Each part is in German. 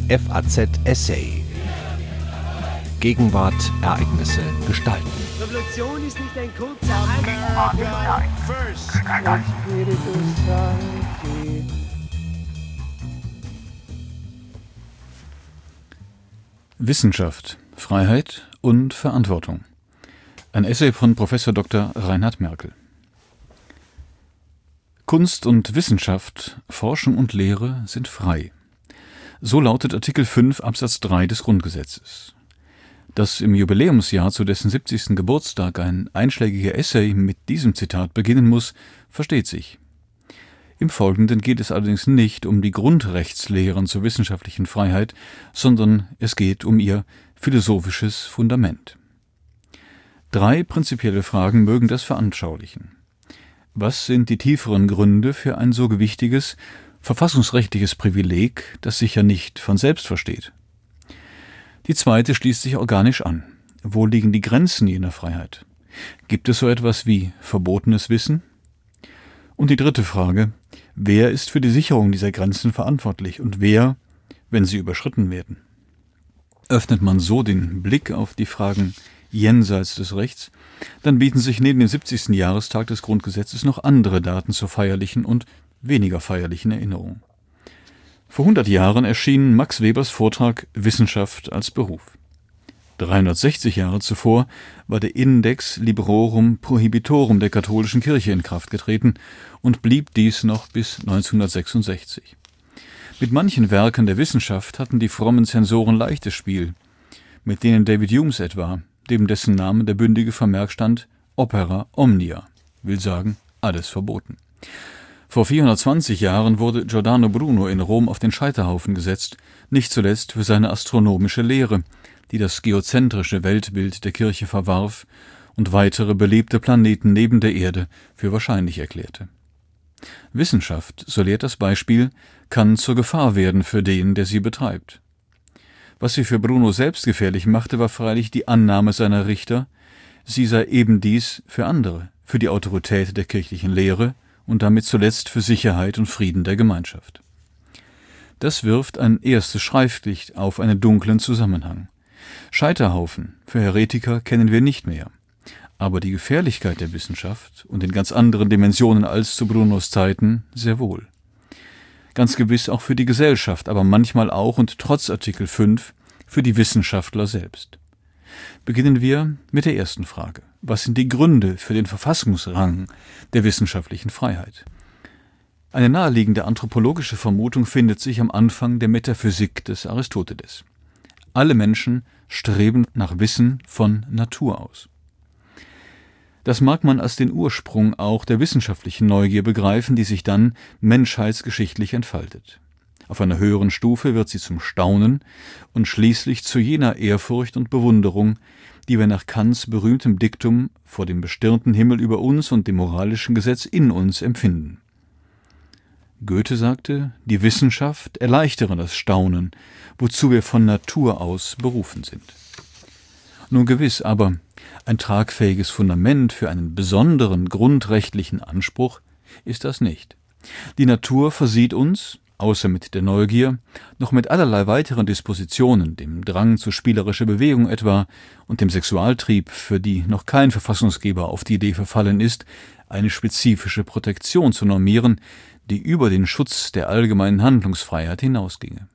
FAZ Essay. Gegenwart, Ereignisse, Gestalten. Revolution ist nicht ein kurzer Wissenschaft, Freiheit und Verantwortung. Ein Essay von Prof. Dr. Reinhard Merkel. Kunst und Wissenschaft, Forschung und Lehre sind frei. So lautet Artikel 5 Absatz 3 des Grundgesetzes. Dass im Jubiläumsjahr zu dessen 70. Geburtstag ein einschlägiger Essay mit diesem Zitat beginnen muss, versteht sich. Im Folgenden geht es allerdings nicht um die Grundrechtslehren zur wissenschaftlichen Freiheit, sondern es geht um ihr philosophisches Fundament. 3 prinzipielle Fragen mögen das veranschaulichen. Was sind die tieferen Gründe für ein so gewichtiges, verfassungsrechtliches Privileg, das sich ja nicht von selbst versteht? Die zweite schließt sich organisch an. Wo liegen die Grenzen jener Freiheit? Gibt es so etwas wie verbotenes Wissen? Und die dritte Frage: Wer ist für die Sicherung dieser Grenzen verantwortlich und wer, wenn sie überschritten werden? Öffnet man so den Blick auf die Fragen jenseits des Rechts, dann bieten sich neben dem 70. Jahrestag des Grundgesetzes noch andere Daten zur feierlichen und weniger feierlichen Erinnerung. Vor 100 Jahren erschien Max Webers Vortrag »Wissenschaft als Beruf«. 360 Jahre zuvor war der Index Librorum Prohibitorum der katholischen Kirche in Kraft getreten und blieb dies noch bis 1966. Mit manchen Werken der Wissenschaft hatten die frommen Zensoren leichtes Spiel, mit denen David Humes etwa, dem dessen Name der bündige Vermerk stand Opera omnia, will sagen, alles verboten. Vor 420 Jahren wurde Giordano Bruno in Rom auf den Scheiterhaufen gesetzt, nicht zuletzt für seine astronomische Lehre, die das geozentrische Weltbild der Kirche verwarf und weitere belebte Planeten neben der Erde für wahrscheinlich erklärte. Wissenschaft, so lehrt das Beispiel, kann zur Gefahr werden für den, der sie betreibt. Was sie für Bruno selbst gefährlich machte, war freilich die Annahme seiner Richter, sie sei eben dies für andere, für die Autorität der kirchlichen Lehre und damit zuletzt für Sicherheit und Frieden der Gemeinschaft. Das wirft ein erstes Schreiflicht auf einen dunklen Zusammenhang. Scheiterhaufen für Heretiker kennen wir nicht mehr, aber die Gefährlichkeit der Wissenschaft und in ganz anderen Dimensionen als zu Brunos Zeiten sehr wohl. Ganz gewiss auch für die Gesellschaft, aber manchmal auch und trotz Artikel 5 für die Wissenschaftler selbst. Beginnen wir mit der ersten Frage. Was sind die Gründe für den Verfassungsrang der wissenschaftlichen Freiheit? Eine naheliegende anthropologische Vermutung findet sich am Anfang der Metaphysik des Aristoteles. Alle Menschen streben nach Wissen von Natur aus. Das mag man als den Ursprung auch der wissenschaftlichen Neugier begreifen, die sich dann menschheitsgeschichtlich entfaltet. Auf einer höheren Stufe wird sie zum Staunen und schließlich zu jener Ehrfurcht und Bewunderung, die wir nach Kants berühmtem Diktum vor dem bestirnten Himmel über uns und dem moralischen Gesetz in uns empfinden. Goethe sagte, die Wissenschaft erleichtere das Staunen, wozu wir von Natur aus berufen sind. Nun gewiss, aber ein tragfähiges Fundament für einen besonderen grundrechtlichen Anspruch ist das nicht. Die Natur versieht uns, außer mit der Neugier, noch mit allerlei weiteren Dispositionen, dem Drang zu spielerischer Bewegung etwa und dem Sexualtrieb, für die noch kein Verfassungsgeber auf die Idee verfallen ist, eine spezifische Protektion zu normieren, die über den Schutz der allgemeinen Handlungsfreiheit hinausginge.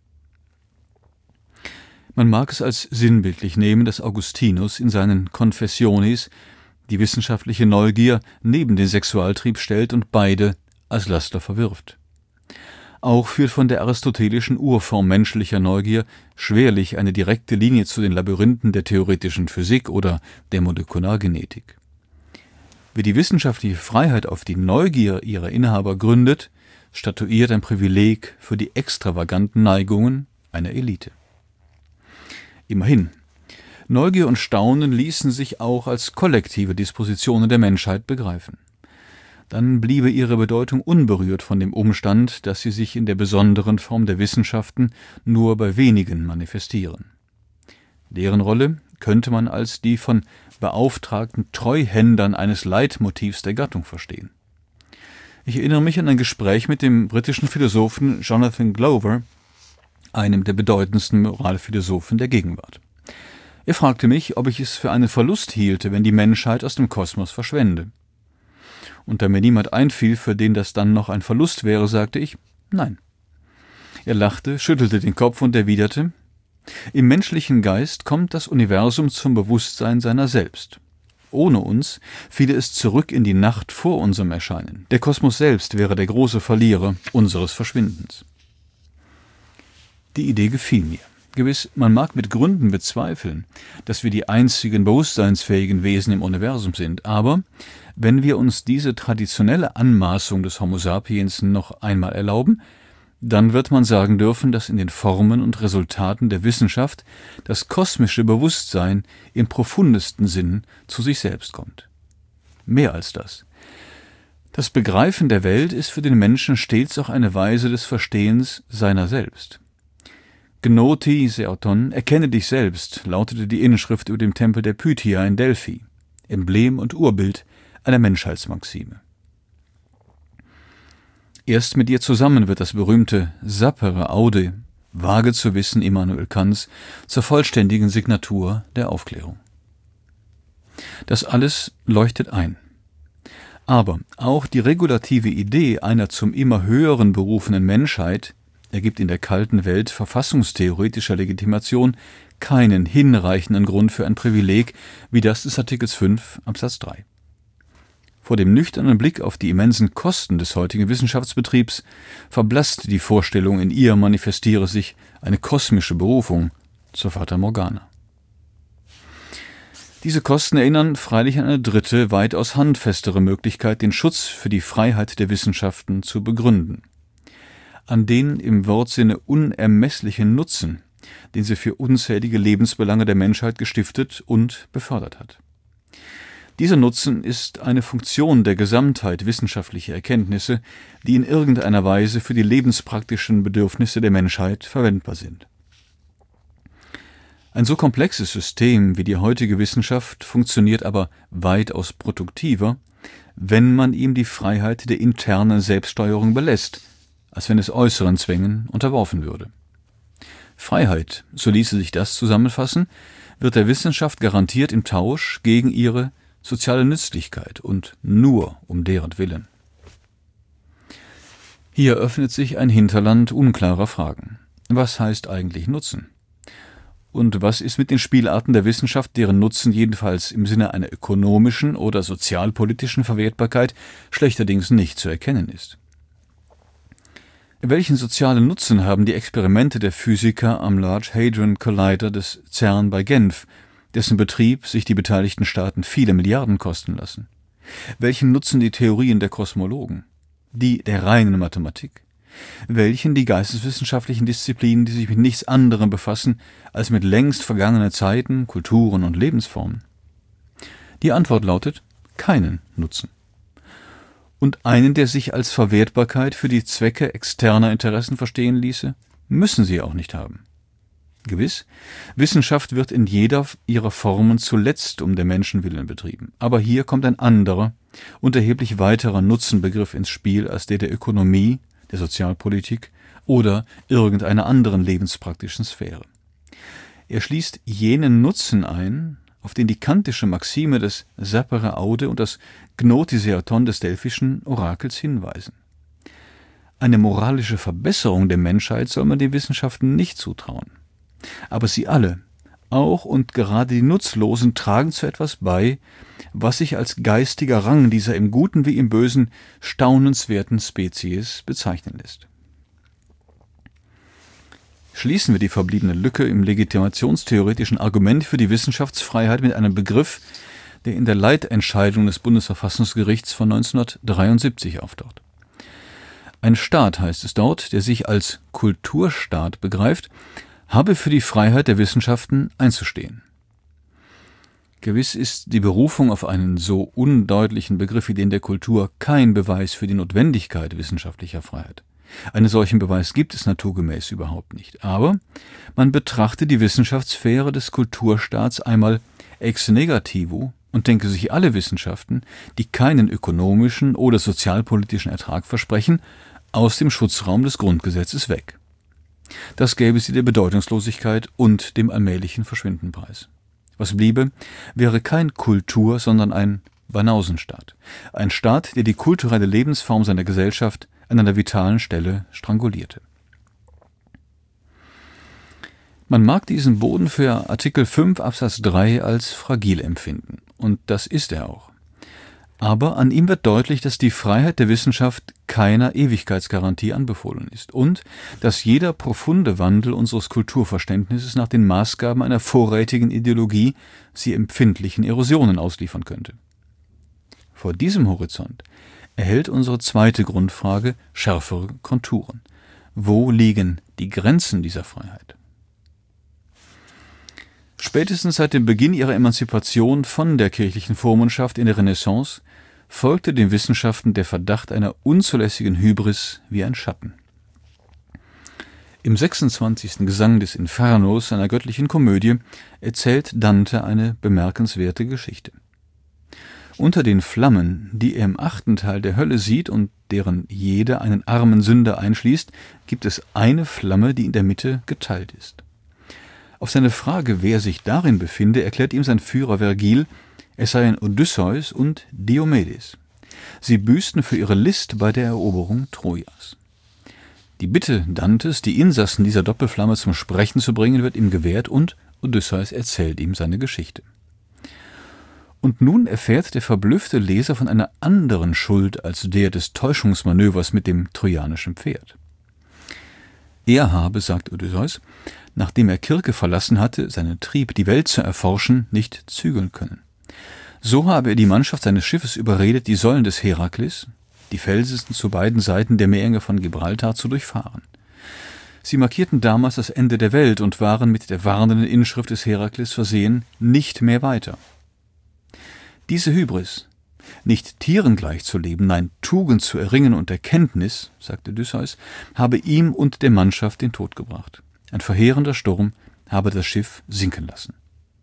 Man mag es als sinnbildlich nehmen, dass Augustinus in seinen Confessiones die wissenschaftliche Neugier neben den Sexualtrieb stellt und beide als Laster verwirft. Auch führt von der aristotelischen Urform menschlicher Neugier schwerlich eine direkte Linie zu den Labyrinthen der theoretischen Physik oder der Molekulargenetik. Wer die wissenschaftliche Freiheit auf die Neugier ihrer Inhaber gründet, statuiert ein Privileg für die extravaganten Neigungen einer Elite. Immerhin, Neugier und Staunen ließen sich auch als kollektive Dispositionen der Menschheit begreifen. Dann bliebe ihre Bedeutung unberührt von dem Umstand, dass sie sich in der besonderen Form der Wissenschaften nur bei wenigen manifestieren. Deren Rolle könnte man als die von beauftragten Treuhändern eines Leitmotivs der Gattung verstehen. Ich erinnere mich an ein Gespräch mit dem britischen Philosophen Jonathan Glover, einem der bedeutendsten Moralphilosophen der Gegenwart. Er fragte mich, ob ich es für einen Verlust hielte, wenn die Menschheit aus dem Kosmos verschwände. Und da mir niemand einfiel, für den das dann noch ein Verlust wäre, sagte ich, nein. Er lachte, schüttelte den Kopf und erwiderte, im menschlichen Geist kommt das Universum zum Bewusstsein seiner selbst. Ohne uns fiele es zurück in die Nacht vor unserem Erscheinen. Der Kosmos selbst wäre der große Verlierer unseres Verschwindens. Die Idee gefiel mir. Gewiss, man mag mit Gründen bezweifeln, dass wir die einzigen bewusstseinsfähigen Wesen im Universum sind, aber wenn wir uns diese traditionelle Anmaßung des Homo sapiens noch einmal erlauben, dann wird man sagen dürfen, dass in den Formen und Resultaten der Wissenschaft das kosmische Bewusstsein im profundesten Sinn zu sich selbst kommt. Mehr als das. Das Begreifen der Welt ist für den Menschen stets auch eine Weise des Verstehens seiner selbst. Gnoti seauton, erkenne dich selbst, lautete die Inschrift über dem Tempel der Pythia in Delphi, Emblem und Urbild einer Menschheitsmaxime. Erst mit ihr zusammen wird das berühmte Sapere Aude, vage zu wissen Immanuel Kants, zur vollständigen Signatur der Aufklärung. Das alles leuchtet ein. Aber auch die regulative Idee einer zum immer höheren berufenen Menschheit ergibt in der kalten Welt verfassungstheoretischer Legitimation keinen hinreichenden Grund für ein Privileg wie das des Artikels 5 Absatz 3. Vor dem nüchternen Blick auf die immensen Kosten des heutigen Wissenschaftsbetriebs verblasst die Vorstellung, in ihr manifestiere sich eine kosmische Berufung zur Fata Morgana. Diese Kosten erinnern freilich an eine dritte, weitaus handfestere Möglichkeit, den Schutz für die Freiheit der Wissenschaften zu begründen. An den im Wortsinne unermesslichen Nutzen, den sie für unzählige Lebensbelange der Menschheit gestiftet und befördert hat. Dieser Nutzen ist eine Funktion der Gesamtheit wissenschaftlicher Erkenntnisse, die in irgendeiner Weise für die lebenspraktischen Bedürfnisse der Menschheit verwendbar sind. Ein so komplexes System wie die heutige Wissenschaft funktioniert aber weitaus produktiver, wenn man ihm die Freiheit der internen Selbststeuerung belässt, als wenn es äußeren Zwängen unterworfen würde. Freiheit, so ließe sich das zusammenfassen, wird der Wissenschaft garantiert im Tausch gegen ihre soziale Nützlichkeit und nur um deren Willen. Hier öffnet sich ein Hinterland unklarer Fragen. Was heißt eigentlich Nutzen? Und was ist mit den Spielarten der Wissenschaft, deren Nutzen jedenfalls im Sinne einer ökonomischen oder sozialpolitischen Verwertbarkeit schlechterdings nicht zu erkennen ist? Welchen sozialen Nutzen haben die Experimente der Physiker am Large Hadron Collider des CERN bei Genf, dessen Betrieb sich die beteiligten Staaten viele Milliarden kosten lassen? Welchen nutzen die Theorien der Kosmologen, die der reinen Mathematik? Welchen die geisteswissenschaftlichen Disziplinen, die sich mit nichts anderem befassen als mit längst vergangenen Zeiten, Kulturen und Lebensformen? Die Antwort lautet: keinen Nutzen. Und einen, der sich als Verwertbarkeit für die Zwecke externer Interessen verstehen ließe, müssen sie auch nicht haben. Gewiss, Wissenschaft wird in jeder ihrer Formen zuletzt um der Menschen willen betrieben. Aber hier kommt ein anderer und erheblich weiterer Nutzenbegriff ins Spiel als der Ökonomie, der Sozialpolitik oder irgendeiner anderen lebenspraktischen Sphäre. Er schließt jenen Nutzen ein, auf den die kantische Maxime des Sapere Aude und das Gnoti seauton des delphischen Orakels hinweisen. Eine moralische Verbesserung der Menschheit soll man den Wissenschaften nicht zutrauen. Aber sie alle, auch und gerade die Nutzlosen, tragen zu etwas bei, was sich als geistiger Rang dieser im Guten wie im Bösen staunenswerten Spezies bezeichnen lässt. Schließen wir die verbliebene Lücke im legitimationstheoretischen Argument für die Wissenschaftsfreiheit mit einem Begriff, der in der Leitentscheidung des Bundesverfassungsgerichts von 1973 auftaucht. Ein Staat, heißt es dort, der sich als Kulturstaat begreift, habe für die Freiheit der Wissenschaften einzustehen. Gewiss ist die Berufung auf einen so undeutlichen Begriff wie den der Kultur kein Beweis für die Notwendigkeit wissenschaftlicher Freiheit. Einen solchen Beweis gibt es naturgemäß überhaupt nicht. Aber man betrachte die Wissenschaftssphäre des Kulturstaats einmal ex negativo und denke sich alle Wissenschaften, die keinen ökonomischen oder sozialpolitischen Ertrag versprechen, aus dem Schutzraum des Grundgesetzes weg. Das gäbe sie der Bedeutungslosigkeit und dem allmählichen Verschwinden preis. Was bliebe, wäre kein Kultur, sondern ein Banausenstaat. Ein Staat, der die kulturelle Lebensform seiner Gesellschaft an einer vitalen Stelle strangulierte. Man mag diesen Boden für Artikel 5 Absatz 3 als fragil empfinden. Und das ist er auch. Aber an ihm wird deutlich, dass die Freiheit der Wissenschaft keiner Ewigkeitsgarantie anbefohlen ist und dass jeder profunde Wandel unseres Kulturverständnisses nach den Maßgaben einer vorrätigen Ideologie sie empfindlichen Erosionen ausliefern könnte. Vor diesem Horizont erhält unsere zweite Grundfrage schärfere Konturen. Wo liegen die Grenzen dieser Freiheit? Spätestens seit dem Beginn ihrer Emanzipation von der kirchlichen Vormundschaft in der Renaissance folgte den Wissenschaften der Verdacht einer unzulässigen Hybris wie ein Schatten. Im 26. Gesang des Infernos seiner göttlichen Komödie erzählt Dante eine bemerkenswerte Geschichte. Unter den Flammen, die er im 8. Teil der Hölle sieht und deren jede einen armen Sünder einschließt, gibt es eine Flamme, die in der Mitte geteilt ist. Auf seine Frage, wer sich darin befinde, erklärt ihm sein Führer Vergil, es seien Odysseus und Diomedes. Sie büßten für ihre List bei der Eroberung Trojas. Die Bitte Dantes, die Insassen dieser Doppelflamme zum Sprechen zu bringen, wird ihm gewährt und Odysseus erzählt ihm seine Geschichte. Und nun erfährt der verblüffte Leser von einer anderen Schuld als der des Täuschungsmanövers mit dem trojanischen Pferd. Er habe, sagt Odysseus, nachdem er Kirke verlassen hatte, seinen Trieb, die Welt zu erforschen, nicht zügeln können. So habe er die Mannschaft seines Schiffes überredet, die Säulen des Herakles, die Felsen zu beiden Seiten der Meerenge von Gibraltar, zu durchfahren. Sie markierten damals das Ende der Welt und waren mit der warnenden Inschrift des Herakles versehen, nicht mehr weiter. Diese Hybris, nicht Tieren gleich zu leben, nein, Tugend zu erringen und Erkenntnis, sagt Odysseus, habe ihm und der Mannschaft den Tod gebracht. Ein verheerender Sturm habe das Schiff sinken lassen.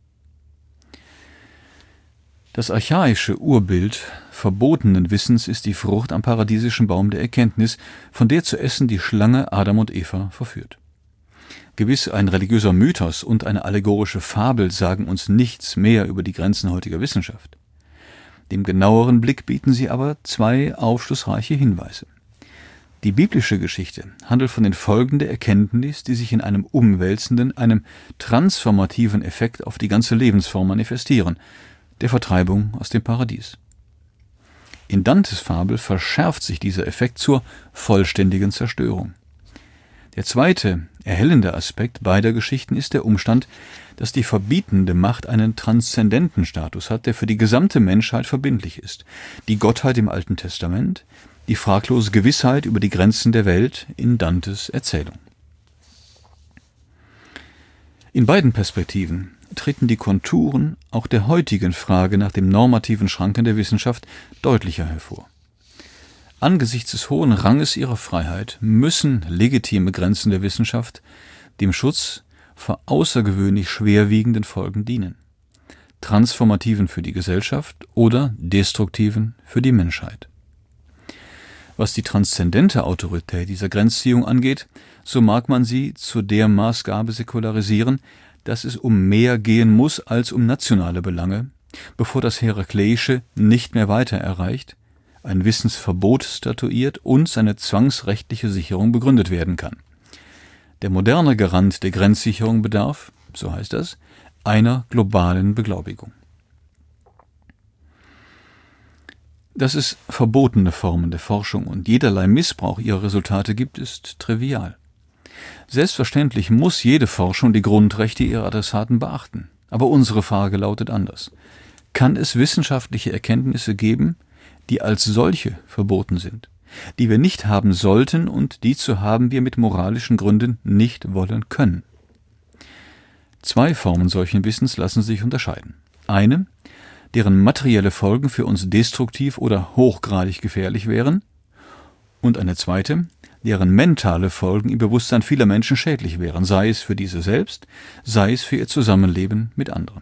Das archaische Urbild verbotenen Wissens ist die Frucht am paradiesischen Baum der Erkenntnis, von der zu essen die Schlange Adam und Eva verführt. Gewiss, ein religiöser Mythos und eine allegorische Fabel sagen uns nichts mehr über die Grenzen heutiger Wissenschaft. Dem genaueren Blick bieten sie aber zwei aufschlussreiche Hinweise. Die biblische Geschichte handelt von den Folgen der Erkenntnis, die sich in einem umwälzenden, einem transformativen Effekt auf die ganze Lebensform manifestieren, der Vertreibung aus dem Paradies. In Dantes Fabel verschärft sich dieser Effekt zur vollständigen Zerstörung. Der zweite, erhellende Aspekt beider Geschichten ist der Umstand, dass die verbietende Macht einen transzendenten Status hat, der für die gesamte Menschheit verbindlich ist. Die Gottheit im Alten Testament, die fraglose Gewissheit über die Grenzen der Welt in Dantes Erzählung. In beiden Perspektiven treten die Konturen auch der heutigen Frage nach dem normativen Schranken der Wissenschaft deutlicher hervor. Angesichts des hohen Ranges ihrer Freiheit müssen legitime Grenzen der Wissenschaft dem Schutz vor außergewöhnlich schwerwiegenden Folgen dienen, transformativen für die Gesellschaft oder destruktiven für die Menschheit. Was die transzendente Autorität dieser Grenzziehung angeht, so mag man sie zu der Maßgabe säkularisieren, dass es um mehr gehen muss als um nationale Belange, bevor das Herakleische nicht mehr weiter erreicht, ein Wissensverbot statuiert und seine zwangsrechtliche Sicherung begründet werden kann. Der moderne Garant der Grenzsicherung bedarf, so heißt das, einer globalen Beglaubigung. Dass es verbotene Formen der Forschung und jederlei Missbrauch ihrer Resultate gibt, ist trivial. Selbstverständlich muss jede Forschung die Grundrechte ihrer Adressaten beachten. Aber unsere Frage lautet anders. Kann es wissenschaftliche Erkenntnisse geben, die als solche verboten sind, die wir nicht haben sollten und die zu haben wir mit moralischen Gründen nicht wollen können? Zwei Formen solchen Wissens lassen sich unterscheiden. Eine, deren materielle Folgen für uns destruktiv oder hochgradig gefährlich wären, und eine zweite, deren mentale Folgen im Bewusstsein vieler Menschen schädlich wären, sei es für diese selbst, sei es für ihr Zusammenleben mit anderen.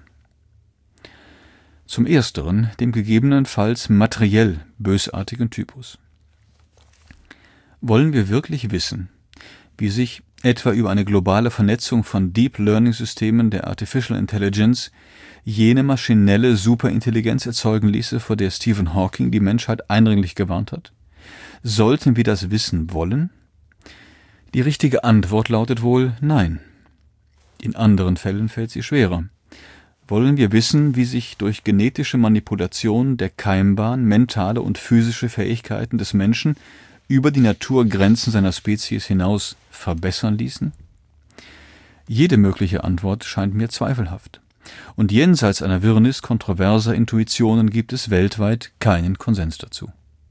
Zum Ersteren, dem gegebenenfalls materiell bösartigen Typus. Wollen wir wirklich wissen, wie sich etwa über eine globale Vernetzung von Deep Learning Systemen der Artificial Intelligence, jene maschinelle Superintelligenz erzeugen ließe, vor der Stephen Hawking die Menschheit eindringlich gewarnt hat? Sollten wir das wissen wollen? Die richtige Antwort lautet wohl nein. In anderen Fällen fällt sie schwerer. Wollen wir wissen, wie sich durch genetische Manipulation der Keimbahn mentale und physische Fähigkeiten des Menschen über die Naturgrenzen seiner Spezies hinaus verbessern ließen? Jede mögliche Antwort scheint mir zweifelhaft. Und jenseits einer Wirrnis kontroverser Intuitionen gibt es weltweit keinen Konsens dazu.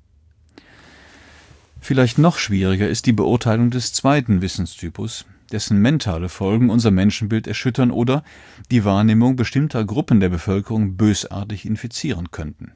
Vielleicht noch schwieriger ist die Beurteilung des zweiten Wissenstypus, dessen mentale Folgen unser Menschenbild erschüttern oder die Wahrnehmung bestimmter Gruppen der Bevölkerung bösartig infizieren könnten.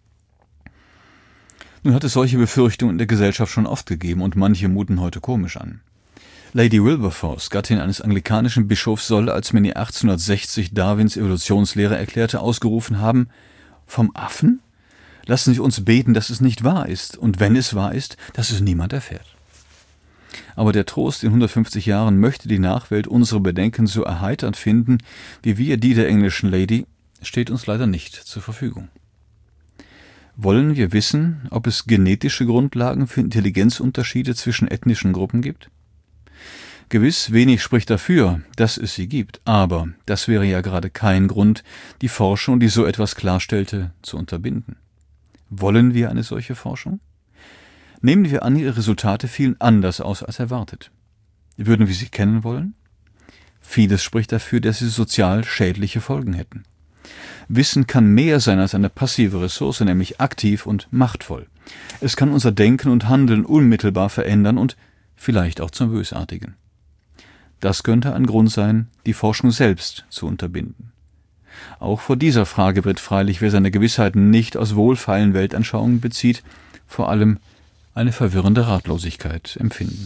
Nun hat es solche Befürchtungen in der Gesellschaft schon oft gegeben und manche muten heute komisch an. Lady Wilberforce, Gattin eines anglikanischen Bischofs, soll, als man ihr 1860 Darwins Evolutionslehre erklärte, ausgerufen haben: Vom Affen? Lassen Sie uns beten, dass es nicht wahr ist, und wenn es wahr ist, dass es niemand erfährt. Aber der Trost in 150 Jahren möchte die Nachwelt unsere Bedenken so erheiternd finden, wie wir die der englischen Lady, steht uns leider nicht zur Verfügung. Wollen wir wissen, ob es genetische Grundlagen für Intelligenzunterschiede zwischen ethnischen Gruppen gibt? Gewiss, wenig spricht dafür, dass es sie gibt, aber das wäre ja gerade kein Grund, die Forschung, die so etwas klarstellte, zu unterbinden. Wollen wir eine solche Forschung? Nehmen wir an, ihre Resultate fielen anders aus als erwartet. Würden wir sie kennen wollen? Vieles spricht dafür, dass sie sozial schädliche Folgen hätten. Wissen kann mehr sein als eine passive Ressource, nämlich aktiv und machtvoll. Es kann unser Denken und Handeln unmittelbar verändern und vielleicht auch zum Bösartigen. Das könnte ein Grund sein, die Forschung selbst zu unterbinden. Auch vor dieser Frage wird freilich, wer seine Gewissheiten nicht aus wohlfeilen Weltanschauungen bezieht, vor allem eine verwirrende Ratlosigkeit empfinden.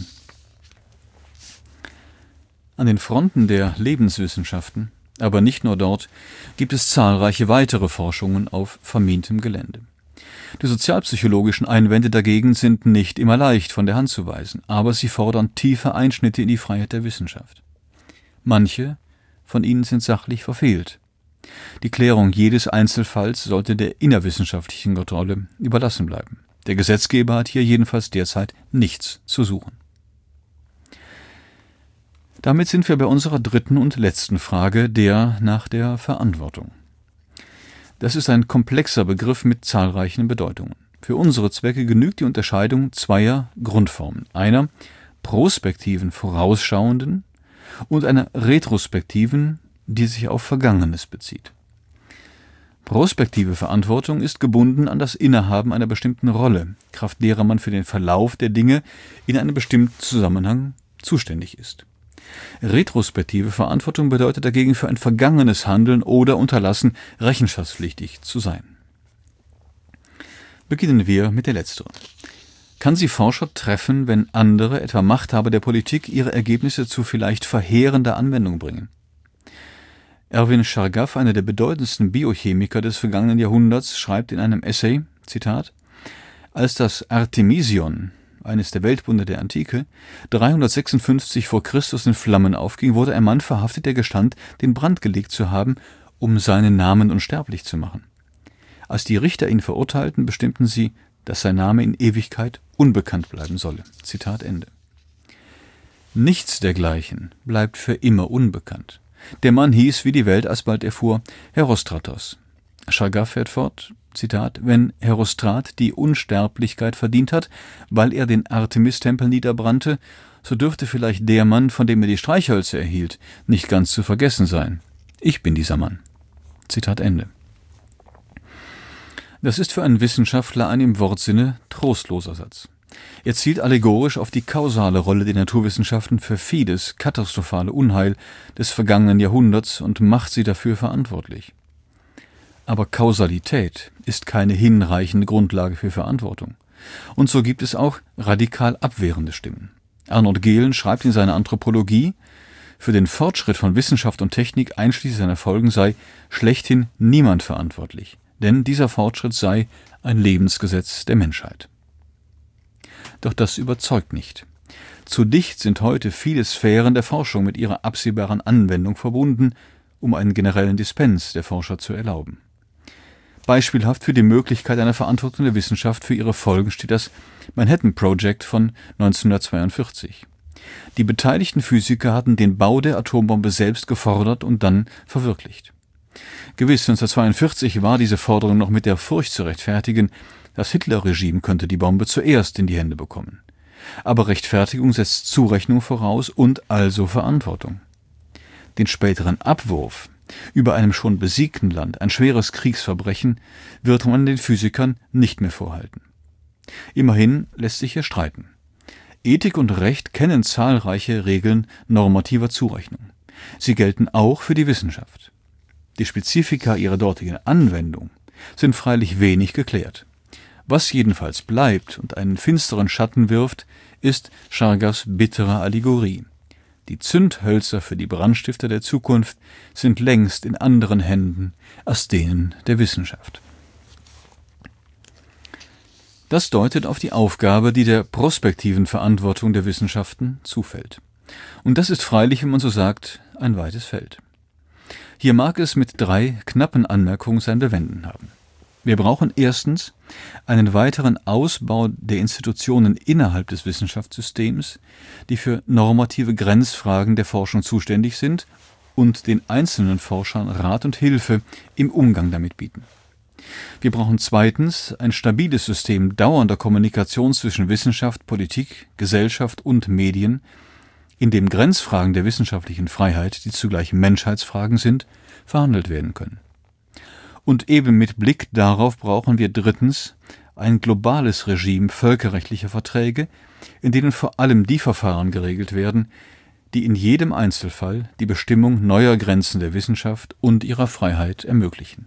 An den Fronten der Lebenswissenschaften, aber nicht nur dort, gibt es zahlreiche weitere Forschungen auf vermintem Gelände. Die sozialpsychologischen Einwände dagegen sind nicht immer leicht von der Hand zu weisen, aber sie fordern tiefe Einschnitte in die Freiheit der Wissenschaft. Manche von ihnen sind sachlich verfehlt. Die Klärung jedes Einzelfalls sollte der innerwissenschaftlichen Kontrolle überlassen bleiben. Der Gesetzgeber hat hier jedenfalls derzeit nichts zu suchen. Damit sind wir bei unserer dritten und letzten Frage, der nach der Verantwortung. Das ist ein komplexer Begriff mit zahlreichen Bedeutungen. Für unsere Zwecke genügt die Unterscheidung zweier Grundformen, einer prospektiven, vorausschauenden und einer retrospektiven, die sich auf Vergangenes bezieht. Prospektive Verantwortung ist gebunden an das Innehaben einer bestimmten Rolle, kraft derer man für den Verlauf der Dinge in einem bestimmten Zusammenhang zuständig ist. Retrospektive Verantwortung bedeutet dagegen, für ein vergangenes Handeln oder Unterlassen rechenschaftspflichtig zu sein. Beginnen wir mit der letzteren. Kann sie Forscher treffen, wenn andere, etwa Machthaber der Politik, ihre Ergebnisse zu vielleicht verheerender Anwendung bringen? Erwin Chargaff, einer der bedeutendsten Biochemiker des vergangenen Jahrhunderts, schreibt in einem Essay, Zitat: Als das Artemision, eines der Weltwunder der Antike, 356 vor Christus in Flammen aufging, wurde ein Mann verhaftet, der gestand, den Brand gelegt zu haben, um seinen Namen unsterblich zu machen. Als die Richter ihn verurteilten, bestimmten sie, dass sein Name in Ewigkeit unbekannt bleiben solle. Zitat Ende. Nichts dergleichen bleibt für immer unbekannt. Der Mann hieß, wie die Welt alsbald erfuhr, Herostratos. Chargaff fährt fort, Zitat: Wenn Herostrat die Unsterblichkeit verdient hat, weil er den Artemis-Tempel niederbrannte, so dürfte vielleicht der Mann, von dem er die Streichhölzer erhielt, nicht ganz zu vergessen sein. Ich bin dieser Mann. Zitat Ende. Das ist für einen Wissenschaftler ein im Wortsinne trostloser Satz. Er zielt allegorisch auf die kausale Rolle der Naturwissenschaften für vieles katastrophale Unheil des vergangenen Jahrhunderts und macht sie dafür verantwortlich. Aber Kausalität ist keine hinreichende Grundlage für Verantwortung. Und so gibt es auch radikal abwehrende Stimmen. Arnold Gehlen schreibt in seiner Anthropologie, für den Fortschritt von Wissenschaft und Technik einschließlich seiner Folgen sei schlechthin niemand verantwortlich, denn dieser Fortschritt sei ein Lebensgesetz der Menschheit. Doch das überzeugt nicht. Zu dicht sind heute viele Sphären der Forschung mit ihrer absehbaren Anwendung verbunden, um einen generellen Dispens der Forscher zu erlauben. Beispielhaft für die Möglichkeit einer Verantwortung der Wissenschaft für ihre Folgen steht das Manhattan Project von 1942. Die beteiligten Physiker hatten den Bau der Atombombe selbst gefordert und dann verwirklicht. Gewiss, 1942 war diese Forderung noch mit der Furcht zu rechtfertigen, das Hitler-Regime könnte die Bombe zuerst in die Hände bekommen. Aber Rechtfertigung setzt Zurechnung voraus und also Verantwortung. Den späteren Abwurf über einem schon besiegten Land, ein schweres Kriegsverbrechen, wird man den Physikern nicht mehr vorhalten. Immerhin lässt sich hier streiten. Ethik und Recht kennen zahlreiche Regeln normativer Zurechnung. Sie gelten auch für die Wissenschaft. Die Spezifika ihrer dortigen Anwendung sind freilich wenig geklärt. Was jedenfalls bleibt und einen finsteren Schatten wirft, ist Chargas bittere Allegorie. Die Zündhölzer für die Brandstifter der Zukunft sind längst in anderen Händen als denen der Wissenschaft. Das deutet auf die Aufgabe, die der prospektiven Verantwortung der Wissenschaften zufällt. Und das ist freilich, wenn man so sagt, ein weites Feld. Hier mag es mit 3 knappen Anmerkungen sein Bewenden haben. Wir brauchen erstens einen weiteren Ausbau der Institutionen innerhalb des Wissenschaftssystems, die für normative Grenzfragen der Forschung zuständig sind und den einzelnen Forschern Rat und Hilfe im Umgang damit bieten. Wir brauchen zweitens ein stabiles System dauernder Kommunikation zwischen Wissenschaft, Politik, Gesellschaft und Medien, in dem Grenzfragen der wissenschaftlichen Freiheit, die zugleich Menschheitsfragen sind, verhandelt werden können. Und eben mit Blick darauf brauchen wir drittens ein globales Regime völkerrechtlicher Verträge, in denen vor allem die Verfahren geregelt werden, die in jedem Einzelfall die Bestimmung neuer Grenzen der Wissenschaft und ihrer Freiheit ermöglichen.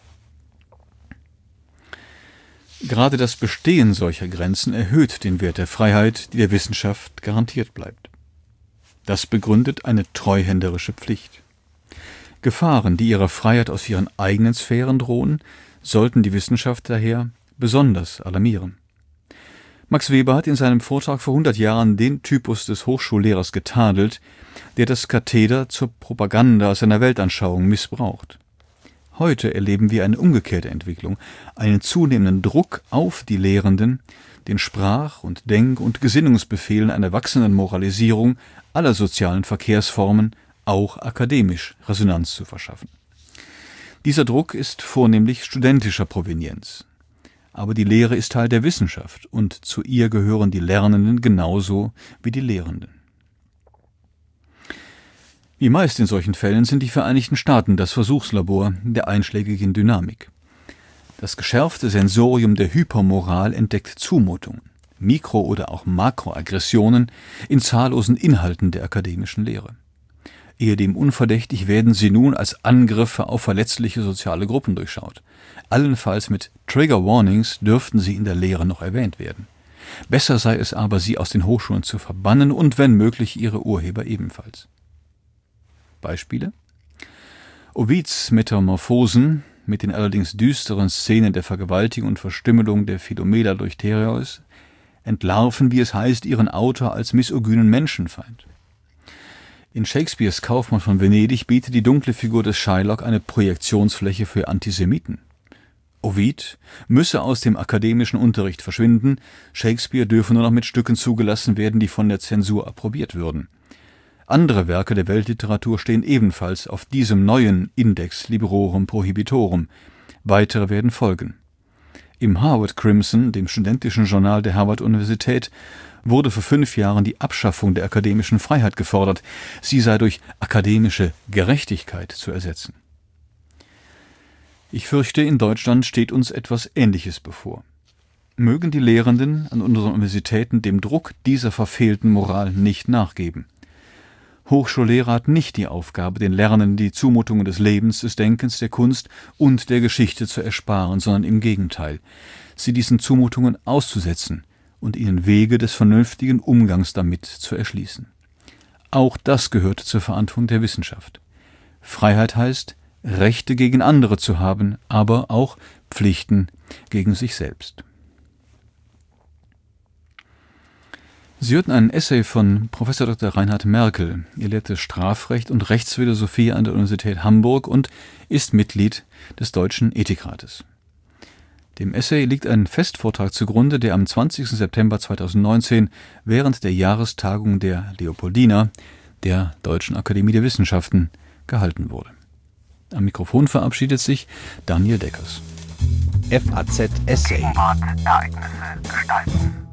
Gerade das Bestehen solcher Grenzen erhöht den Wert der Freiheit, die der Wissenschaft garantiert bleibt. Das begründet eine treuhänderische Pflicht. Gefahren, die ihrer Freiheit aus ihren eigenen Sphären drohen, sollten die Wissenschaft daher besonders alarmieren. Max Weber hat in seinem Vortrag vor 100 Jahren den Typus des Hochschullehrers getadelt, der das Katheder zur Propaganda seiner Weltanschauung missbraucht. Heute erleben wir eine umgekehrte Entwicklung, einen zunehmenden Druck auf die Lehrenden, den Sprach- und Denk- und Gesinnungsbefehlen einer wachsenden Moralisierung aller sozialen Verkehrsformen auch akademisch Resonanz zu verschaffen. Dieser Druck ist vornehmlich studentischer Provenienz. Aber die Lehre ist Teil der Wissenschaft und zu ihr gehören die Lernenden genauso wie die Lehrenden. Wie meist in solchen Fällen sind die Vereinigten Staaten das Versuchslabor der einschlägigen Dynamik. Das geschärfte Sensorium der Hypermoral entdeckt Zumutungen, Mikro- oder auch Makroaggressionen in zahllosen Inhalten der akademischen Lehre. Ehedem unverdächtig werden sie nun als Angriffe auf verletzliche soziale Gruppen durchschaut. Allenfalls mit Trigger Warnings dürften sie in der Lehre noch erwähnt werden. Besser sei es aber, sie aus den Hochschulen zu verbannen und wenn möglich ihre Urheber ebenfalls. Beispiele? Ovids Metamorphosen mit den allerdings düsteren Szenen der Vergewaltigung und Verstümmelung der Philomela durch Tereus entlarven, wie es heißt, ihren Autor als misogynen Menschenfeind. In Shakespeares Kaufmann von Venedig bietet die dunkle Figur des Shylock eine Projektionsfläche für Antisemiten. Ovid müsse aus dem akademischen Unterricht verschwinden, Shakespeare dürfe nur noch mit Stücken zugelassen werden, die von der Zensur approbiert würden. Andere Werke der Weltliteratur stehen ebenfalls auf diesem neuen Index Librorum Prohibitorum. Weitere werden folgen. Im Harvard Crimson, dem studentischen Journal der Harvard-Universität, wurde vor 5 Jahren die Abschaffung der akademischen Freiheit gefordert. Sie sei durch akademische Gerechtigkeit zu ersetzen. Ich fürchte, in Deutschland steht uns etwas Ähnliches bevor. Mögen die Lehrenden an unseren Universitäten dem Druck dieser verfehlten Moral nicht nachgeben. Hochschullehrer hat nicht die Aufgabe, den Lernenden die Zumutungen des Lebens, des Denkens, der Kunst und der Geschichte zu ersparen, sondern im Gegenteil, sie diesen Zumutungen auszusetzen und ihnen Wege des vernünftigen Umgangs damit zu erschließen. Auch das gehört zur Verantwortung der Wissenschaft. Freiheit heißt, Rechte gegen andere zu haben, aber auch Pflichten gegen sich selbst. Sie hörten einen Essay von Prof. Dr. Reinhard Merkel. Er lehrte Strafrecht und Rechtsphilosophie an der Universität Hamburg und ist Mitglied des Deutschen Ethikrates. Dem Essay liegt ein Festvortrag zugrunde, der am 20. September 2019 während der Jahrestagung der Leopoldina, der Deutschen Akademie der Wissenschaften, gehalten wurde. Am Mikrofon verabschiedet sich Daniel Deckers. FAZ Essay. Ereignisse gestalten.